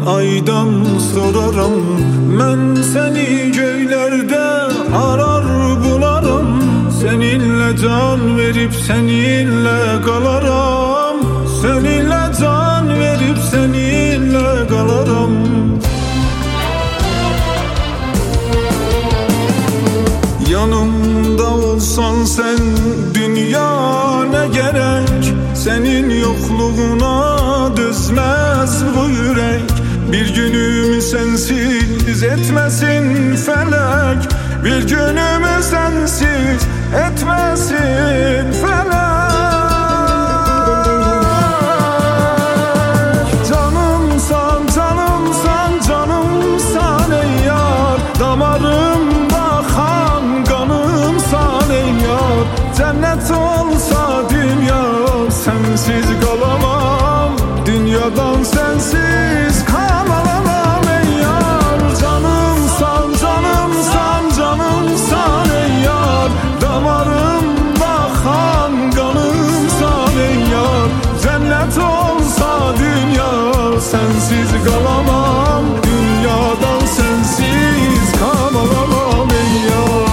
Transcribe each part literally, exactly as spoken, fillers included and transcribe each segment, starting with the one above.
aydan soraram. Ben seni göylerde arar bularım. Seninle can verip seninle kalaram. Seninle can verip seninle kalaram. Yanımda olsan sen dünya ne gerek. Senin yokluğuna dözmez bu yürek. Bir günümü sensiz etmesin felek. Bir günümü sensiz etmesin felek. Canımsan, canımsan, canımsan ey yar. Damarımda kan kanımsan ey yar. Cennet olsa dünya sensiz kalamam. Dünyadan sensiz kalamam ey yar. Canımsan, canımsan, canımsan ey yar. Damarımda kan kanımsan ey yar. Cennet olsa dünya sensiz kalamam. Dünyadan sensiz kalamam ey yar.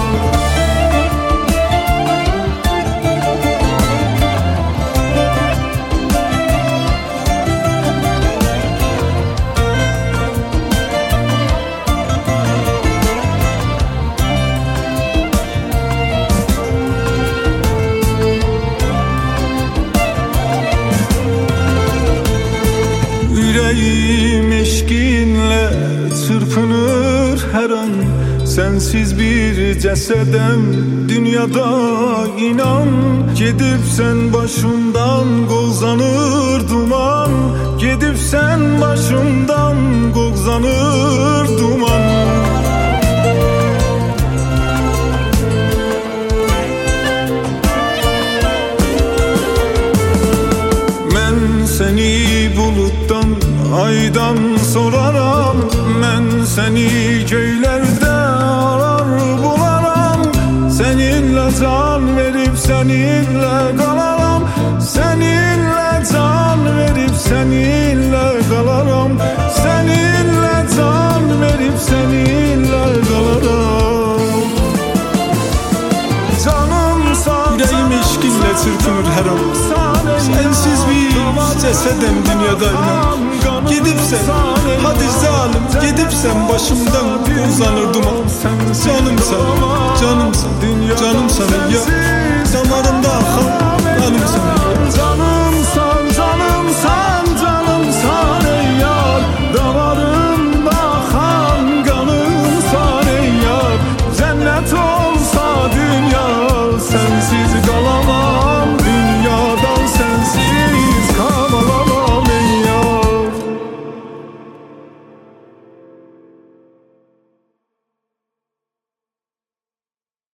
Yüreğim eşkinle çırpınır her an. Sensiz bir cesedem dünyada inan. Gidip sen başımdan gozlanır duman. Gidip sen başımdan gozlanır duman. Ben seni buluttan aydan soraram. Ben seni göylerde arar bularım. Seninle can verip seninle kalaram. Seninle can verip seninle kalaram. Seninle can verip seninle kalaram. Canımsan, yüreğim eşkinle çırpınır her an. Sensiz bir cesedem dünyada inan. Gidip sen, hadi zalim, gidip sen başımdan uzanır duman. Canımsan, canım